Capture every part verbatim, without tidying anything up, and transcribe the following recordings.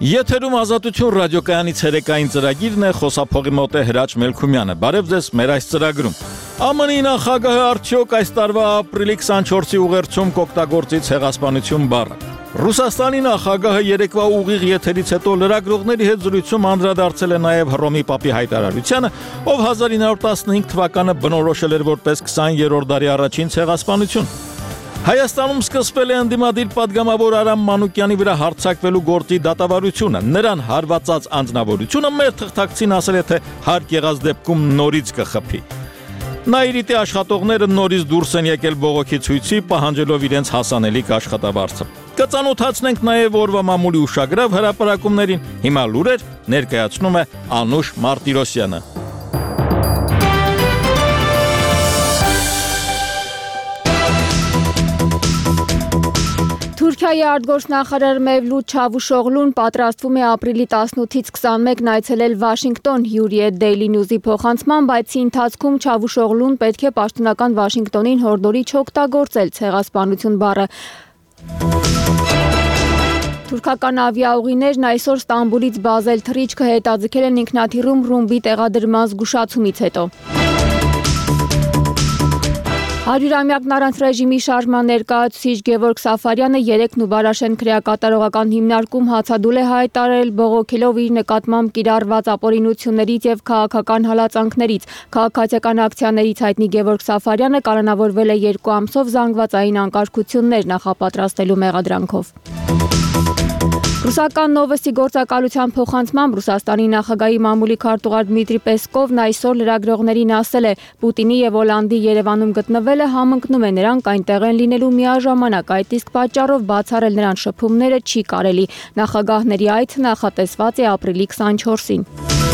Եթերում ազատություն ռադիոկայանի ցերեկային ծրագիրն է, խոսափողի մոտ է Հրաչ Մելքումյանը։ Բարև ձեզ մեր այս ծրագրում։ ԱՄՆ-ի նախագահը արդյոք այս տարվա ապրիլի քսանչորսի ուղերձում կօգտագործի ցեղասպանություն բառը։ Ռուսաստանի նախագահը երեկվա ուղիղ եթերից հետո լրագրողների հետ զրույցում անդրադարձել է նաև Հռոմի Պապի հայտարարությանը, ով հազար ինը հարյուր տասնհինգ թվականը բնորոշել էր որպես քսաներորդ դարի առաջին ցեղասպանություն։ Հայաստանում սկսվել է ընդդիմադիր падգամավոր Արամ Մանուկյանի վրա հարձակվելու գործի դատավարությունը։ Նրան հարվածած անձնավորությունը մեր թղթակցին ասել է, թե հարկ եղած դեպքում նորից կխփի։ Նաիրիտի աշխատողները նորից դուրս են եկել բողոքի ցույցի, պահանջելով իրենց հասանելիք աշխատավարձը։ Կծանոթացնենք նաև օրվա մամուլի ուշագրավ հրապարակումներին։ Հիմա լուրեր ներկայացնում է Անուշ Մարտիրոսյանը։ Թուրքիայի արտգործնախարար Մևլութ Չավուշօղլուն պատրաստվում է ապրիլի տասնութից քսանմեկն այցելել Վաշինգտոն հյուրի հետ Daily News-ի փոխանցմամբ, այցի ընթացքում Չավուշօղլուն պետք է պաշտոնական Վաշինգտոնին հորդորի չօգտագործել ցեղասպանություն բառը։ Թուրքական ավիաուղիներն այսօր Ստամբուլից Բազել թռիչքը հետաձգել են ինքնաթիռում ռումբի տեղադրման զգուշացումից հետո։ Հարյուրամյակն առանց ռեժիմի շարժման ներկայացուցիչ Գևորգ Սաֆարյանը երեկ Նուբարաշեն քրեակատարողական հիմնարկում հացադուլ է հայտարարել, բողոքելով իր նկատմամբ կիրառված ապօրինություններից եւ քաղաքական հալածանքներից։ Քաղաքացիական ակցիաներից հայտնի Գևորգ Սաֆարյանը կալանավորվել է երկու ամսով զանգվածային անկարգություններ նախապատրաստելու մեղադրանքով։ Ռուսական Նովոստի գործակալության փոխանցմամբ Ռուսաստանի նախագահի մամուլի քարտուղար Դմիտրի Պեսկովն այսօր լրագրողներին ասել է, Պուտինի եւ Հոլանդի Երևանում գտնվելը համընկնում է նրանք այնտեղ են լինելու միաժամանակ, այդ իսկ պատճառով բացառել նրան շփումները չի կարելի։ Նախագահների այցը նախատեսված է ապրիլի քսանչորսին։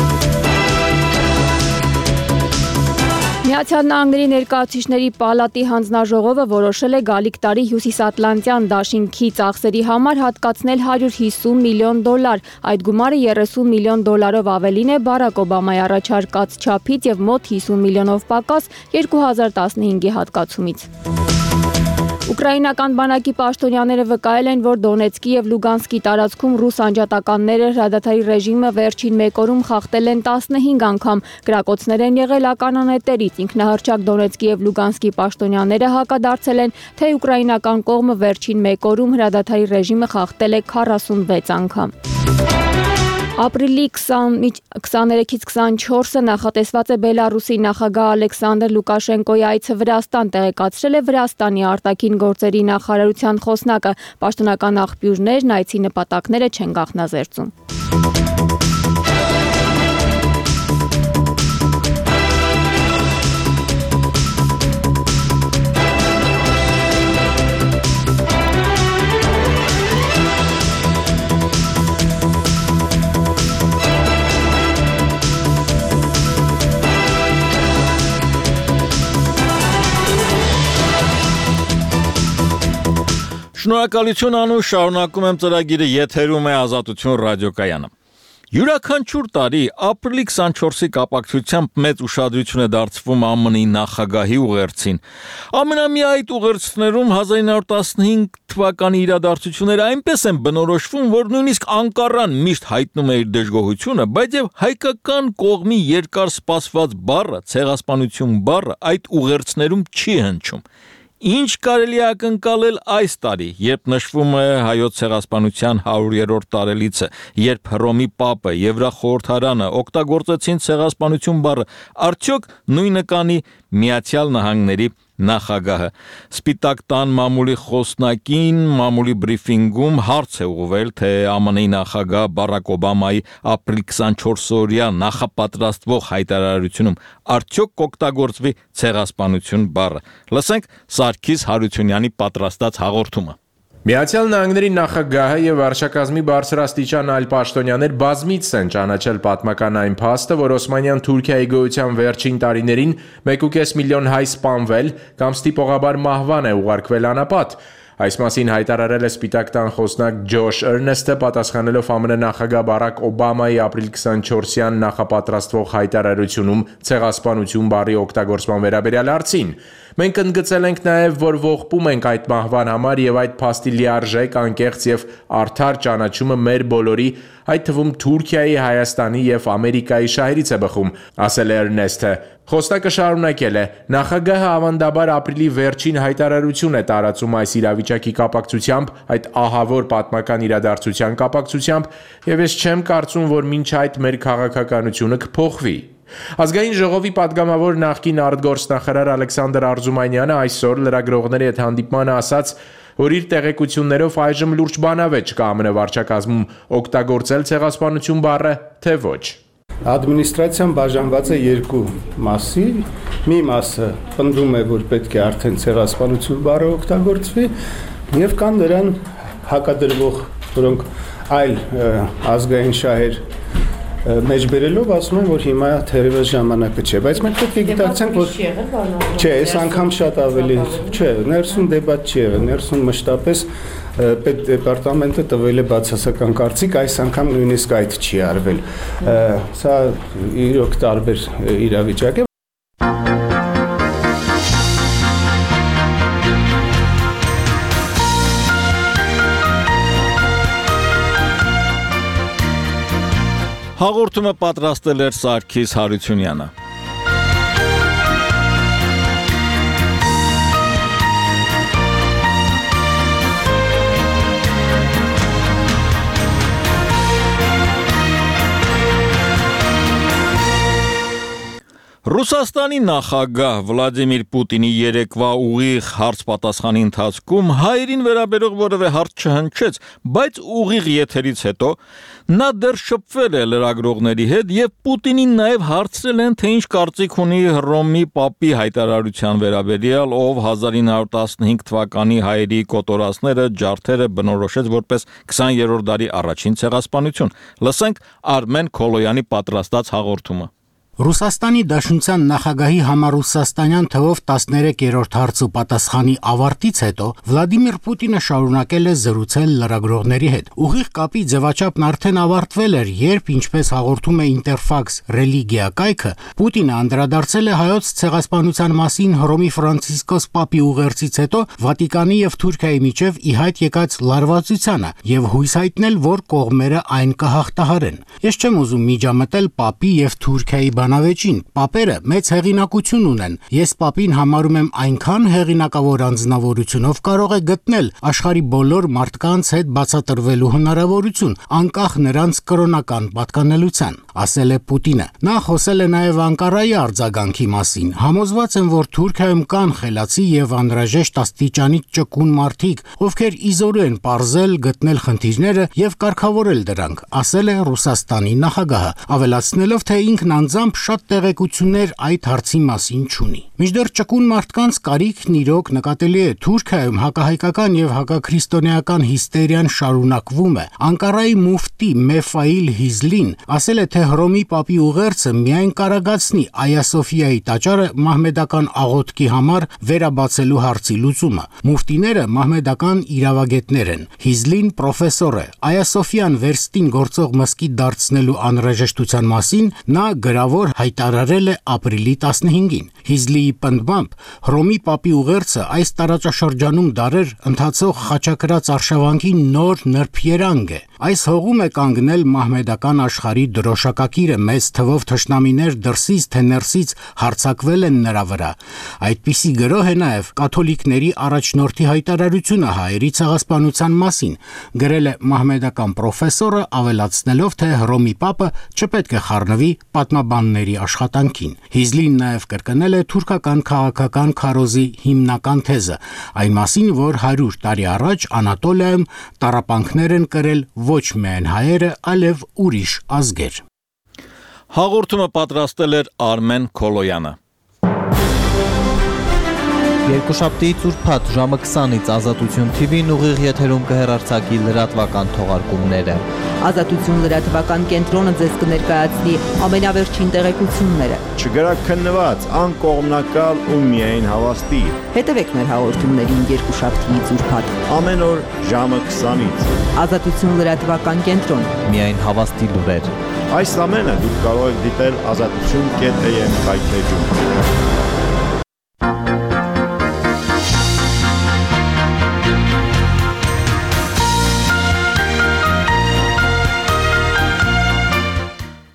Միացյալ Նահանգների ներկայացուցիչների պալատի հանձնաժողովը որոշել է գալիք տարի հյուսիսատլանտյան դաշինքի ծախսերի համար հատկացնել հարյուր հիսուն միլիոն դոլար։ Այդ գումարը երեսուն միլիոն դոլարով ավելին է Բարակ Օբամայի առաջարկած չափից եւ մոտ հիսուն միլիոնով պակաս երկու հազար տասնհինգի հատկացումից։ Ուկրաինական բանակի պաշտոնյաները վկայել են, որ Դոնեցկի եւ Լուգանսկի տարածքում ռուս անջատականները հրադադարի ռեժիմը վերջին մեկ օրում խախտել են տասնհինգ անգամ։ Կրակոցներ են եղել ականանետերից։ Ինքնահռչակ Դոնեցկի եւ Լուգանսկի պաշտոնյաները հակադարձել են, թե ուկրաինական կողմը վերջին մեկ օրում հրադադարի ռեժիմը խախտել է քառասունվեց անգամ։ Ապրիլի քսաներեքից քսանչորսը նախատեսված է Բելարուսի նախագահ Ալեքսանդր Լուկաշենկոյի այցը Վրաստան, տեղեկացրել է Վրաստանի արտաքին գործերի նախարարության խոսնակը։ Պաշտոնական աղբյուրներն այցի նպատակները չեն գաղտնազերծում։ Շնորհակալություն Անուշ, շարունակում եմ ծրագիրը, եթերում է Ազատություն ռադիոկայանը։ Յուրաքանչյուր տարի ապրիլի քսանչորսի կապակցությամբ մեծ ուշադրություն է դարձվում ԱՄՆ-ի նախագահի ուղերձին։ Ամենամյա այդ ուղերձներում հազար ինը հարյուր տասնհինգ թվականի իրադարձությունները այնպես են բնորոշվում, որ նույնիսկ Անկարան միշտ հայտնում է իր դժգոհությունը, բայց եւ հայկական կողմի երկար սպասված բառը, ցեղասպանություն բառը այդ ուղերձներում չի հնչում։ Ինչ կարելի է ակնկալել այս տարի, երբ նշվում է հայոց ցեղասպանության հարյուրերորդ տարելիցը, երբ Հռոմի Պապը, Եվրախորհրդարանը օգտագործեցին ցեղասպանություն բառը, արդյոք նույնը կանի Միացյալ Նահանգների նախագահը։ Սպիտակ տան մամուլի խոսնակին մամուլի բրիֆինգում հարց է ուղղվել, թե ԱՄՆ-ի նախագահ Բարակ Օբամայի ապրիլի քսանչորսօրյա նախապատրաստվող հայտարարությունում արդյոք կօգտագործվի ցեղասպանություն բառը։ Լսենք Սարգիս Հարությունյանի պատրաստած հաղորդումը։ Միացյալ Նահանգների նախագահը եւ վարչակազմի բարձրաստիճան այլ պաշտոնյաներ բազմիցս են ճանաչել պատմական այն փաստը, որ Օսմանյան Թուրքիայի գոյության վերջին տարիներին մեկ ու կես միլիոն հայ սպանվել կամ ստիպողաբար մահվան է ուղարկվել անապատ։ Այս մասին հայտարարել է Սպիտակ տան խոսնակ Ջոշ Էրնեստը, պատասխանելով ԱՄՆ նախագահ Բարակ Օբամայի ապրիլի քսանչորսյան նախապատրաստվող հայտարարությունում ցեղասպանություն բառի օգտագործման վերաբերյալ հարցին։ Մենք ընդգծել ենք նաև, որ ողբում ենք այդ մահվան համար եւ այդ փաստի լիարժեք, անկեղծ եւ արդար ճանաչումը մեր բոլորի, այդ թվում Թուրքիայի, Հայաստանի եւ Ամերիկայի շահերից է բխում, ասել է Էրնեստը։ Խոսնակը շարունակել է. նախագահը ավանդաբար ապրիլի վերջին հայտարարություն է տարածում այս իրավիճակի կապակցությամբ, այդ ահավոր պատմական իրադարձության կապակցությամբ, եւ ես չեմ կարծում, որ մինչ այդ մեր քաղաքականությունը կփոխվի։ Ազգային ժողովի падգամավոր նախկին արտգործնախարար Ալեքսանդր Արզումանյանը այսօր լրագրողների հետ հանդիպմանը ասաց, որ իր տեղեկություններով այժմ լուրջ բանավեճ կա ԱՄՆ վարչակազմում օգտագործել ցեղասպանություն բառը, թե ոչ։ Ադմինիստրացիան բաժանված է երկու մասի, մի մասը պնդում է, որ պետք է արդեն ցեղասպանություն բառը օգտագործվի, եւ կան նրան հակադրվող, որոնք այլ ազգային շահեր մեջբերելով ասում են, որ հիմա թերևս ժամանակը չէ, բայց մենք պետք է գիտակցենք, որ չէ, այս անգամ շատ ավելի չէ, ներսում դեբատ չի եղել, ներսում մշտապես պետդեպարտամենտը տվել է բացասական կարծիք, այս անգամ նույնիսկ այդ չի արվել։ Սա իրոք տարբեր իրավիճակ է։ Հաղորդումը պատրաստել էր Սարգիս Հարությունյանը։ Ռուսաստանի նախագահ Վլադիմիր Պուտինի երեկվա ուղիղ հարց-պատասխանի ընթացքում հայերին վերաբերող որևէ հարց չհնչեց, բայց ուղիղ եթերից հետո նա դեռ շփվել է լրագրողների հետ եւ Պուտինին նաեւ հարցրել են, թե ինչ կարծիք ունի Հռոմի Պապի հայտարարության վերաբերյալ, ով հազար ինը հարյուր տասնհինգ թվականի հայերի կոտորածները, ջարդերը բնորոշեց որպես քսաներորդ դարի առաջին ցեղասպանություն։ Լսենք Արմեն Քոլոյանի պատրաստած հաղորդումը։ Ռուսաստանի Դաշնության նախագահի համառուսաստանյան թվով տասներեքերորդ հարց ու պատասխանի ավարտից հետո Վլադիմիր Պուտինը շարունակել է զրուցել լրագրողների հետ։ Ուղիղ կապի ձևաչափն արդեն ավարտվել էր, երբ, ինչպես հաղորդում է Interfax Ռելիգիա կայքը, Պուտինը անդրադարձել է հայոց ցեղասպանության մասին Հռոմի Ֆրանցիսկոս Պապի ուղերձից հետո Վատիկանի եւ Թուրքիայի միջև ի հայտ եկած լարվածությանը եւ հույս հայտնել, որ կողմերը այն կհաղթահարեն։ Ես չեմ ուզում միջամտել Պապի եւ Թուրքիայի բանավեճին, պապերը մեծ հեղինակություն ունեն։ Ես Պապին համարում եմ այնքան հեղինակավոր անձնավորությունով կարող է գտնել աշխարհի բոլոր մարդկանց հետ բացատրվելու հնարավորություն, անկախ նրանց կրոնական պատկանելության, ասել է Պուտինը։ Նա խոսել է նաև Անկարայի արձագանքի մասին։ Համոզված եմ, որ Թուրքիայում կան խելացի եւ անհրաժեշտ աստիճանի ճկուն մարդիկ, ովքեր իզորու են պարզել, գտնել խնդիրները եւ կարգավորել դրանք, ասել է Ռուսաստանի նախագահը, ավելացնելով, թե ինքն անձամբ շատ տեղեկություններ այդ հարցի մասին չունի։ Մինչդեռ ճկուն մարդկանց կարիքն իրոք նկատելի է Թուրքիայում հակահայկական եւ հակաքրիստոնեական հիստերիան շարունակվում է։ Անկարայի մուֆտի Մեֆայիլ Հիզլին ասել է, թե Հռոմի Պապի ուղերձը միայն կարագացնի Այա Սոֆիայի տաճարը մահմեդական աղոթքի համար վերաբացելու հարցի լուծումը։ Մուֆտիները մահմեդական իրավագետներ են։ Հիզլին պրոֆեսոր է։ Այա Սոֆիան վերստին գործող մզկիթ դարձնելու անհրաժեշտության մասին նա գրավոր հայտարարել է ապրիլի տասնհինգին։ Հիզլիի պնդմամբ Հռոմի Պապի ուղերձը այս տարածաշրջանում դարեր ընթացող խաչակրաց արշավանքի նոր նրբերանգ է։ Այս հողում է կանգնել մահմեդական աշխարհի դրոշակակիրը, մեծ թվով թշնամիներ դրսից թե ներսից հարձակվել են նրա վրա։ Այդպիսի գրոհ է նաև կաթոլիկների առաջնորդի հայտարարությունը հայերի ցեղասպանության մասին, գրել է մահմեդական պրոֆեսորը, ավելացնելով, թե Հռոմի Պապը չպետք է խառնվի պատմաբանների աշխատանքին։ Հիզլին նաև կրկնել է թուրքական քաղաքական քարոզի հիմնական թեզը, այն մասին, որ հարյուր տարի առաջ Անատոլիայում տառապանքներ են կրել ոչ միայն հայերը, այլև ուրիշ ազգեր։ Հաղորդումը պատրաստել էր Արմեն Քոլոյանը։ Երկուշաբթի ծուրփաթ ժամը քսանից Ազատություն թի վին ուղիղ եթերում կհեռարձակի լրատվական թողարկումները։ Ազատություն լրատվական կենտրոնը ձեզ կներկայացնի ամենավերջին տեղեկությունները։ Չգրակ քննված, անկողմնակալ ու միայն հավաստի։ Հետևեք մեր հաղորդումներին երկուշաբթի ծուրփաթ ամեն օր ժամը քսանից։ Ազատություն լրատվական կենտրոն։ Միայն հավաստի լուրեր։ Այս ամենը դուք կարող եք դիտել ազատություն կետ էյ էմ հայթեջում։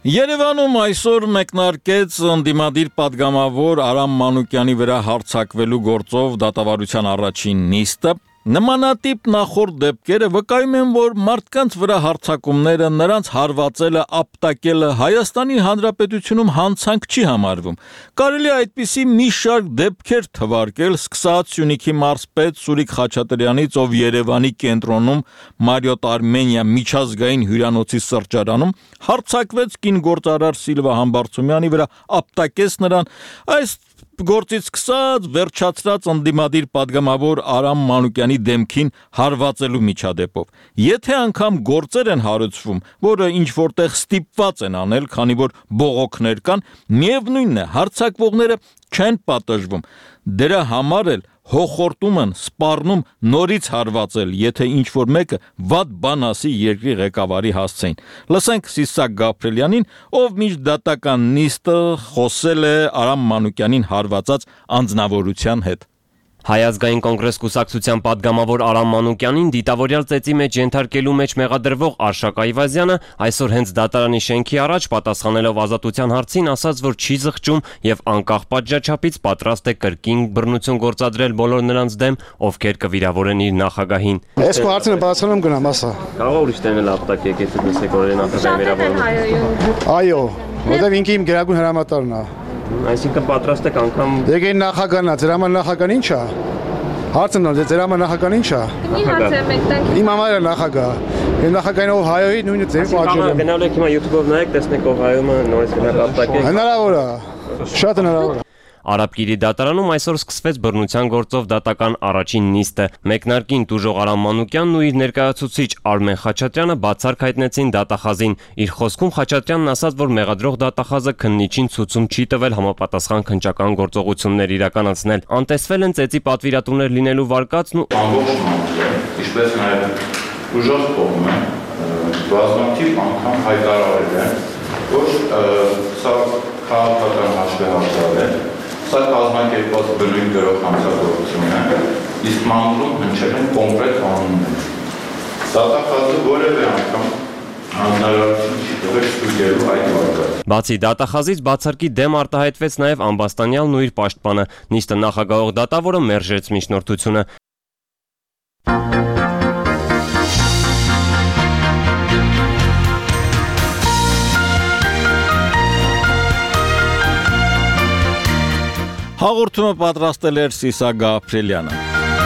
Երևանում այսօր մեկնարկեց ընդդիմադիր պատգամավոր Արամ Մանուկյանի վրա հարձակվելու գործով դատավարության առաջին նիստը։ Նմանատիպ նախորդ դեպքերը վկայում են, որ մարդկանց վրա հարձակումները, նրանց հարվածելը, ապտակելը Հայաստանի Հանրապետությունում հանցանք չի համարվում։ Կարելի է այդպիսի մի շարք դեպքեր թվարկել, սկսած Սյունիքի մարզպետ Սուրիկ Խաչատրյանից, ով Երևանի կենտրոնում Մարիոթ Արմենիա միջազգային հյուրանոցի սրճարանում հարձակվեց կինգործարար Սիլվա Համբարձումյանի վրա, ապտակեց նրան, այս գործից սկսած վերջացրած ընդդիմադիր պատգամավոր Արամ Մանուկյանի դեմքին հարվածելու միջադեպով։ Եթե անգամ գործեր են հարուցվում, որը ինչ որտեղ ստիպված են անել, քանի որ բողոքներ կան, միևնույնն է, հարձակվողները չեն պատժվում։ Դրա համար էլ հոխորտում են, սպառնում նորից հարվածել, եթե ինչ-որ մեկը վատ բան ասի երկրի ղեկավարի հասցեին։ Լսենք Սիսակ Գաբրելյանին, ով միջդատական նիստը խոսել է Արամ Մանուկյանին հարվածած անձնավորության հետ։ Հայ ազգային կոնգրես կուսակցության պատգամավոր Արամ Մանուկյանին դիտավորյալ ծեծի մեջ ենթարկելու մեջ մեղադրվող Արշակ Այվազյանը այսօր հենց դատարանի շենքի առաջ պատասխանելով ազատության հարցին ասաց, որ չի զղջում եւ անկախ պատժաչափից պատրաստ է կրկին բռնություն գործադրել բոլոր նրանց դեմ, ովքեր կվիրավորեն իր նախագահին։ Այս հարցին պատասխանում գնամ, ասա։ Կարող ուրիշ տանել ապտակ եկեք դասեք օրեր նախագահին վիրավորում։ Այո, որտեղ ինքը իմ գերագույն հրամանատարն է։ Այսինքն պատրաստ եք անգամ Եկեք նախագահն է, ձեր համար նախագահն ի՞նչ է։ Հարցն է, ձեր համար նախագահն ի՞նչ է։ Մի հարց է մենք տանք։ Իմ համար է նախագահ։ Եվ նախագահին ով հայոյի նույնը ձեր պատժել եմ։ Գնալ եք հիմա YouTube-ով նայեք, տեսնեք ով հայումը նորից գնաք ապտակեք։ Հնարավոր է։ Շատ հնարավոր է։ Արաբկիրի դատարանում այսօր սկսվեց բռնության գործով դատական առաջին նիստը։ Մեկնարկին տուժող Արամ Մանուկյանն ու իր ներկայացուցիչ Արմեն Խաչատրյանը բացառք հայտնեցին դատախազին։ Իր խոսքում Խաչատրյանն ասաց, որ մեղադրող դատախազը քննիչին ցուցում չի տվել համապատասխան քննչական գործողություններ իրականացնել։ Անտեսվել են ծեծի պատվիրատուներ լինելու վարկածն ու ինչպես նաև ուժեղ կողմը բազմաթիվ անգամ հայտարարել են, որ սա քաղաքական հաշվեհարցավ է, սա կազմակերպված բնույթ գրող հանցագործություն է, իսկ մամուլում հնչել են կոնկրետ անուններ։ Դատախազը որևէ անգամ հանրարարություն չի տվել ստուգելու այդ վարկածը։ Բացի դատախազից բացարկի դեմ արտահայտվեց նաև Ամբաստանյալն ու իր պաշտպանը։ Նիստը նախագահող դատավորը մերժեց միջնորդությունը։ Հաղորդումը պատրաստել էր Սիսակ Գաբրելյանը։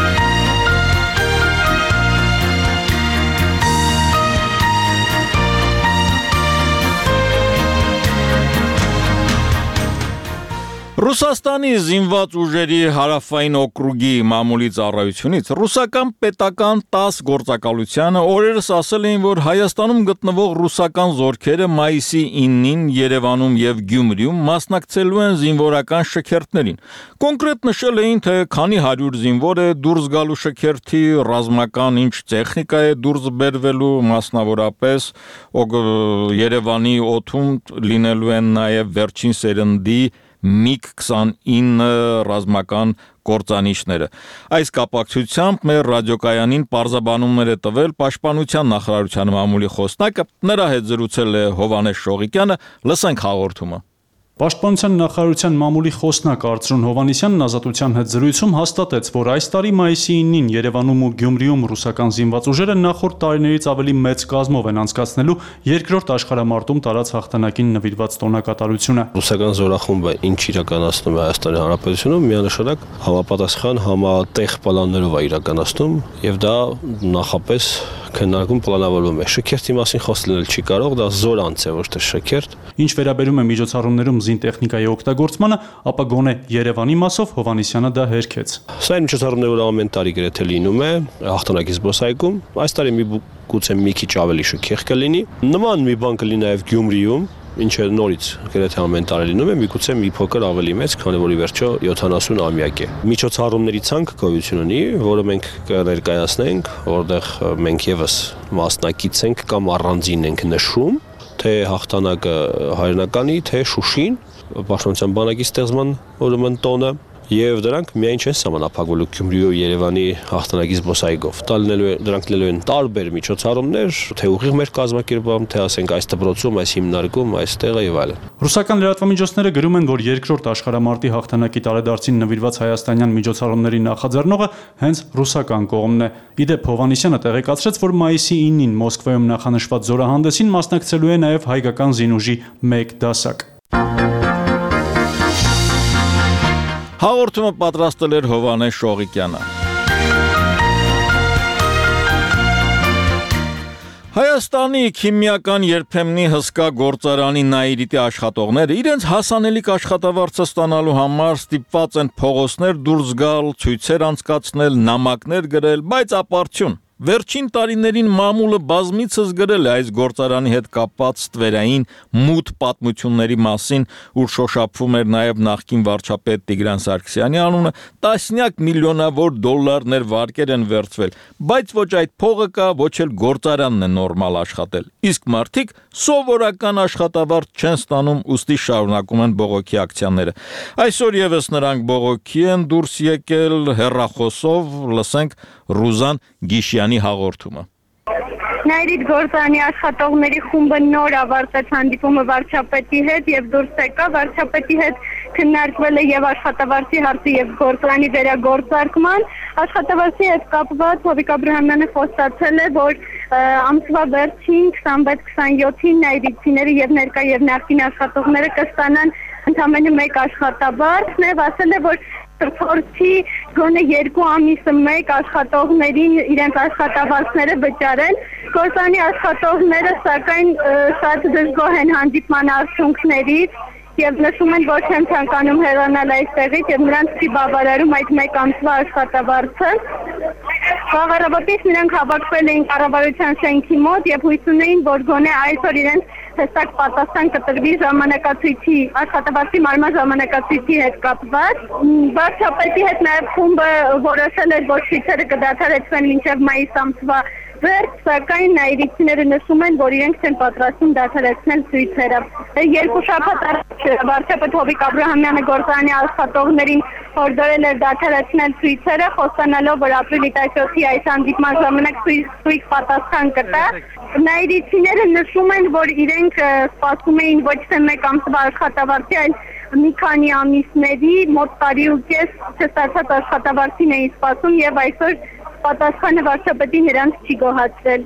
Ռուսաստանի զինված ուժերի հարավային օկրուգի մամուլի ծառայությունից ռուսական պետական տաս գործակալությանը օրերս ասել էին, որ Հայաստանում գտնվող ռուսական զորքերը մայիսի իննին Երևանում եւ Գյումրիում մասնակցելու են զինվորական շքերթներին։ Կոնկրետ նշել էին, թե քանի հարյուր զինվոր է դուրս գալու շքերթի, ռազմական ինչ տեխնիկա է դուրս բերվելու, մասնավորապես Երևանի օդում լինելու են նաեւ վերջին սերնդի միգ քսանինը ռազմական կործանիչները։ Այս կապակցությամբ մեր ռադիոկայանին պարզաբանումներ է տվել Պաշտպանության նախարարության մամուլի խոսնակը, նրա հետ զրուցել է Հովհաննես Շողիկյանը, լսենք հաղորդումը։ Պաշտպանության նախարարության մամուլի խոսնակ Արծրուն Հովհաննիսյանն ազատության հետ զրույցում հաստատեց, որ այս տարի մայիսի իննին Երևանում ու Գյումրիում ռուսական զինված ուժերը նախորդ տարիներից ավելի մեծ կազմով են անցկացնելու երկրորդ աշխարհամարտում տարած հաղթանակին նվիրված տոնակատարությունը։ Ռուսական զորախումբը ինչ իրականացնում է Հայաստանի Հանրապետությունում, միանշանակ համապատասխան համատեղ պլաններով է իրականացնում, եւ դա նախապես քննարկում պլանավորվում է։ Շքերթի մասին խոսել չի կարող, դա զորանց է, ոչ թե շքերթ։ Ինչ վերաբերում է միջոցառումներում զինտեխնիկայի օգտագործմանը, ապա գոնե Երևանի մասով Հովհաննիսյանը դա հերքեց։ Սա այն միջոցառումները, որ ամեն տարի գրեթե լինում է հաղթանակի զբոսայգում, այս տարի մի գուցե մի քիչ ավելի շքեղ կլինի։ Նման մի բան կլինի նաև Գյումրիում, ինչը նորից գրեթե ամեն տարի լինում է, միգուցե մի փոքր ավելի մեծ, քանի որ ի վերջո յոթանասուն ամյակ է։ Միջոցառումների ցանկ գոյություն ունի, որը մենք կներկայացնենք, որտեղ մենք եւս մասնակից ենք կամ առանձին ենք նշում, թե հաղթանակը հայրենականի, թե Շուշին, Պաշտպանության բանակի ստեղծման ուրեմն տոնը, եւ դրանք միայն չեն սահմանափակվելու Գյումրիի ու Երևանի հաղթանակի զբոսայգով։ Դա լինելու դրանք լինելու են տարբեր միջոցառումներ, թե ուղիղ մեր կազմակերպում, թե ասենք այս դպրոցում, այս հիմնարկում, այստեղը եւ այլն։ Ռուսական լրատվամիջոցները գրում են, որ երկրորդ աշխարհամարտի հաղթանակի տարեդարձին նվիրված հայաստանյան միջոցառումների նախաձեռնողը հենց ռուսական կողմն է։ Իդեպ Հովհաննիսյանը տեղեկացրեց, որ մայիսի ինին Մոսկվայում նախանշված զորահանդեսին մասնակցելու է նաեւ հայկական զինուժի մեկ դասակ։ Հաղորդումը պատրաստել էր Հովհաննես Շողիկյանը։ Հայաստանի քիմիական երբեմնի հսկա գործարանի Նաիրիտի աշխատողները իրենց հասանելիք աշխատավարձը ստանալու համար ստիպված են փողոցներ դուրս գալ, ցույցեր անցկացնել, նամակներ գրել, բայց ապարդյուն։ Վերջին տարիներին մամուլը բազմիցս գրել է այս գործարանի հետ կապված ստվերային մութ պատմությունների մասին, ուր շոշափվում էր նաև նախկին վարչապետ Տիգրան Սարգսյանի անունը, տասնյակ միլիոնավոր դոլարներ վարկեր են վերցվել, բայց ոչ այդ փողը կա, ոչ էլ գործարանն է նորմալ աշխատել։ Իսկ մարդիկ սովորական աշխատավարձ չեն ստանում, ուստի շարունակում են բողոքի ակցիաները։ Այսօր եւս նրանք բողոքի են դուրս եկել հեռախոսով, լսենք Ռուզան Գիշյանի հաղորդումը։ Նաիրիտ գործարանի աշխատողների խումբը նոր ավարտեց հանդիպումը վարչապետի հետ եւ դուրս եկա վարչապետի հետ քննարկվել է եւ աշխատավարձի հարցը եւ գործարանի վերագործարկման աշխատավարձի հետ կապված Հովիկ Աբրահամյանը խոստացել է, որ ամսվա վերջին քսանվեց քսանյոթին նաիրիտցիները եւ ներկա եւ նախկին աշխատողները կստանան ընդամենը մեկ աշխատավարձ եւ ասել է, որ փորձի գոնե երկու ամիսը մեկ աշխատողներին իրենց աշխատավարձները վճարեն։ Գործարանի աշխատողները սակայն շատ դժգոհ են հանդիպման արդյունքներից եւ նշում են, որ չեն ցանկանում հեռանալ այստեղից եւ նրանց չի բավարարում այդ մեկ ամսվա աշխատավարձը։ Խաղաղապետից նրանք հավաքվել էին կառավարության շենքի մոտ եւ հույս ունեին, որ գոնե այսօր իրենց հստակ պատասխան կտրվի ժամանակացույցի աշխատավարձի մարման ժամանակացույցի հետ կապված։ Վարչապետի հետ նաև խումբը որոշել էր, որ ցույցերը կդադարեցվեն մինչև մայիս ամսվա վերջ, սակայն նաիրիտցիները նշում են, որ իրենք չեն պատրաստվում դադարեցնել ցույցերը։ Երկու շաբաթ առաջ վարչապետ Հովիկ Աբրահամյանը գործարանի աշխատողներին հորդորել էր դադարեցնել ցույցերը, խոստանալով, որ ապրիլի տասնյոթի այս հանդիպման ժամանակ ցույց պատասխան կտա։ Նաիրիտցիները նշում են, որ իրենք սպասում էին ոչ թե մեկ ամսվա աշխատավարձի, այլ մի քանի ամիսների, մոտ տարի ու կես չստացած աշխատավարձին էին սպասում եւ այսօր պատասխանը վարչապետին նրանց չի գոհացրել։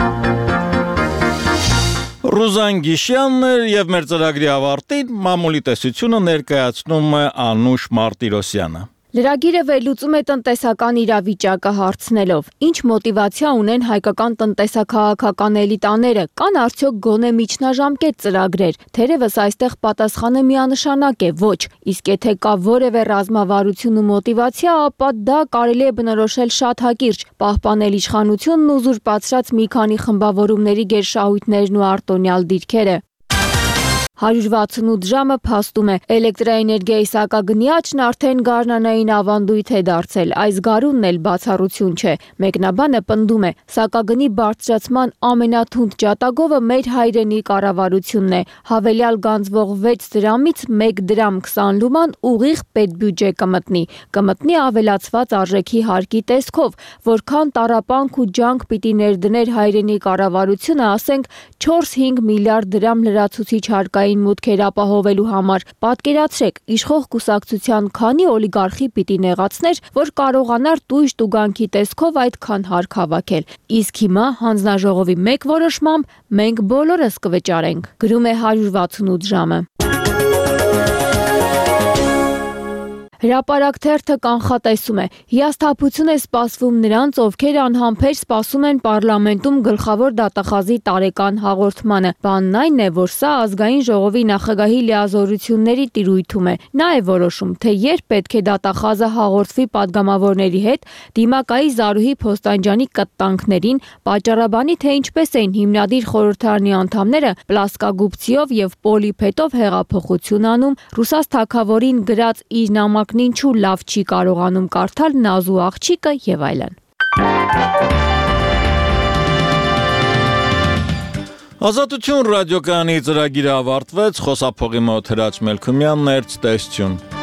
Ռուզան Գիշյանն եւ մեր ծրագրի ավարտին մամուլի տեսությունը ներկայացնում է Անուշ Մարտիրոսյանը։ Լրագիրը վերլուծում է տնտեսական իրավիճակը հարցնելով. ինչ մոտիվացիա ունեն հայկական տնտեսաքաղաքական էլիտաները, կան արդյոք գոնե միջնաժամկետ ծրագրեր, թերևս այստեղ պատասխանը միանշանակ է ոչ, իսկ եթե կա որևէ ռազմավարություն ու մոտիվացիա, ապա դա կարելի է բնորոշել շատ հակիրճ, պահպանել իշխանությունն ու զուրպացրած մի քանի խմբավորումների գերշահույթներն ու արտոնյալ դիրքերը։ հարյուր վաթսունութ ժամը փաստում է, էլեկտրաէներգիայի սակագնի աճն արդեն գարնանային ավանդույթ է դարձել, այս գարունն էլ բացառություն չէ։ Մեկնաբանը պնդում է, սակագնի բարձրացման ամենաթունդ ջատագովը մեր հայրենի կառավարությունն է, հավելյալ գանձվող վեց դրամից մեկ դրամ քսան լուման ուղիղ պետբյուջե կմտնի, կմտնի ավելացված արժեքի հարկի տեսքով, որքան տառապանք ու ջանք պիտի ներդներ հայրենի կառավարությունը, ասենք չորս-հինգ միլիարդ դրամ լրացուցիչ հարկային մուտքեր ապահովելու համար։ Պատկերացրեք, իշխող կուսակցության քանի օլիգարխի պիտի նեղացներ, որ կարողանար տույժ տուգանքի տեսքով այդքան հարկ հավաքել։ Իսկ հիմա հանձնաժողովի մեկ որոշմամբ մենք բոլորս կվճարենք, գրում է հարյուր վաթսունութ ժամը։ Հրապարակ թերթը կանխատեսում է. հիասթափություն է սպասվում նրանց, ովքեր անհամբեր սպասում են պարլամենտում գլխավոր դատախազի տարեկան հաղորդմանը։ Բանն այն է, որ սա ազգային ժողովի նախագահի լիազորությունների տիրույթում է։ Նա է որոշում, թե երբ պետք է դատախազը հաղորդվի падգամավորների հետ, դիմակայի Զարուհի Փոստանջյանի կտտանքներին, պատճառաբանի, թե ինչպես էին հիմնադիր խորհրդարանի անդամները պլասկագուբցիով եւ պոլիփետով հեղափոխություն անում, Ռուսաց թագավորին գրած իր նամակ ինչու լավ չի կարողանում կարդալ Նազու աղջիկը եւ այլն։ Ազատություն ռադիոկայանի ծրագիրը ավարտվեց, խոսափողի մոտ Հրաչ Մելքումյանն էր, ցտեսություն։